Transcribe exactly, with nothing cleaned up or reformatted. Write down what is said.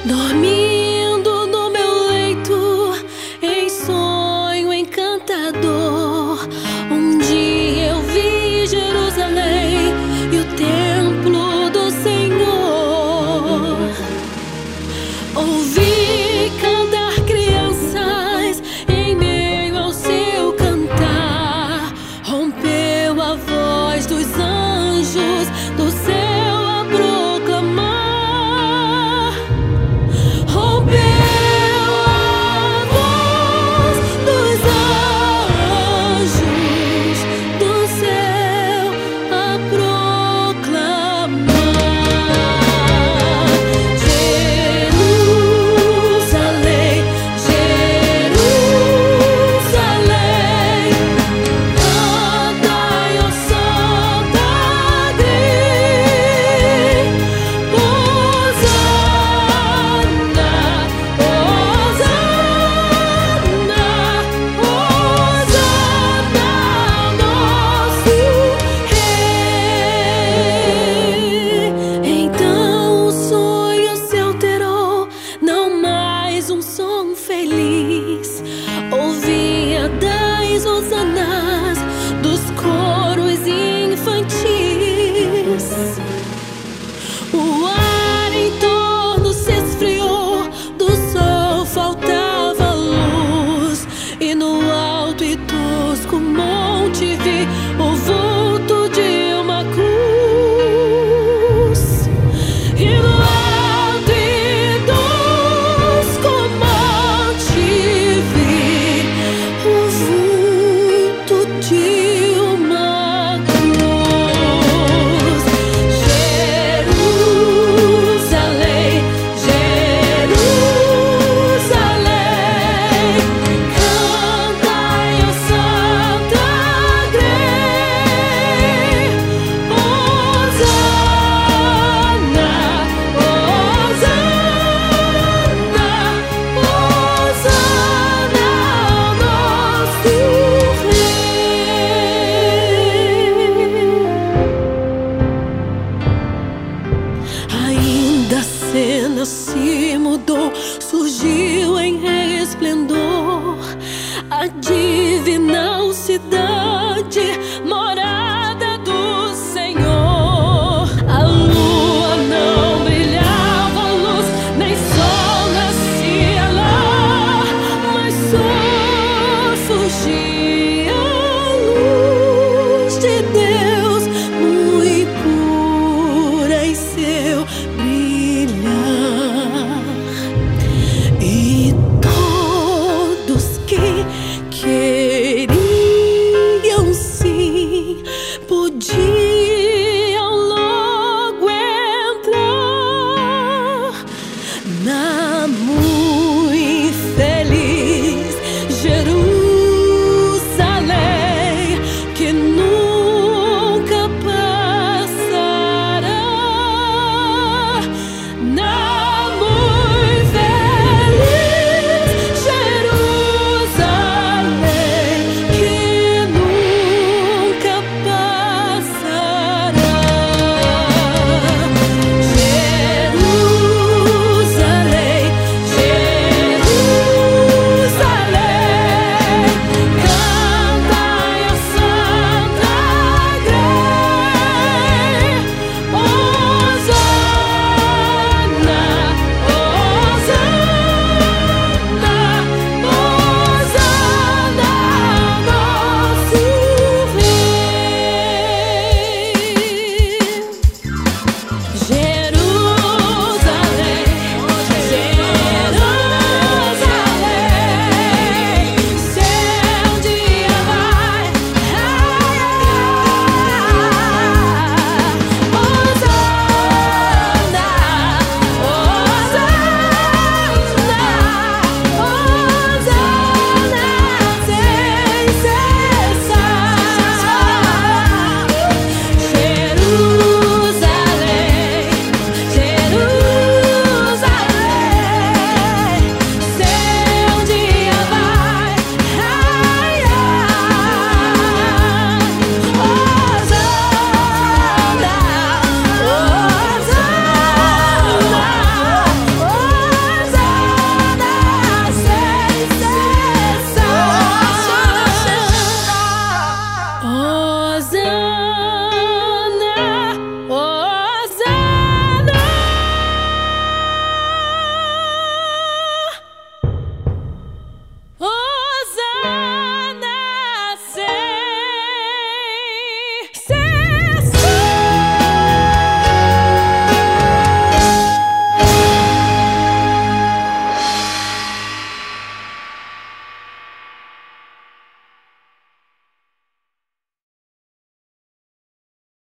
Dormindo no meu leito, em sonho encantador, um dia eu vi Jerusalém e o templo do Senhor. Ouvi cantar crianças em meio ao seu cantar, rompeu a voz dos anjos do céu a proclamar. Feliz, ouvia das hosanas dos coros infantis. O ar em torno se esfriou, do sol faltava luz, e no alto e tosco monte vi o vulto de uma cruz. E no alto e tosco a cena se mudou, surgiu em resplendor